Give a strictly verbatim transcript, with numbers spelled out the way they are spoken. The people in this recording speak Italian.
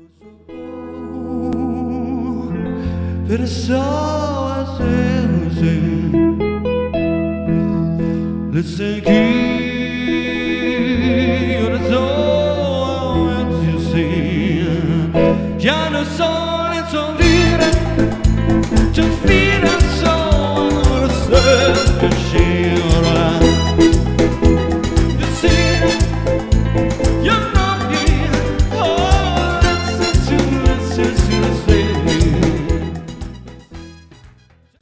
Pessoas assim, listen que eu não sou antes de já não sou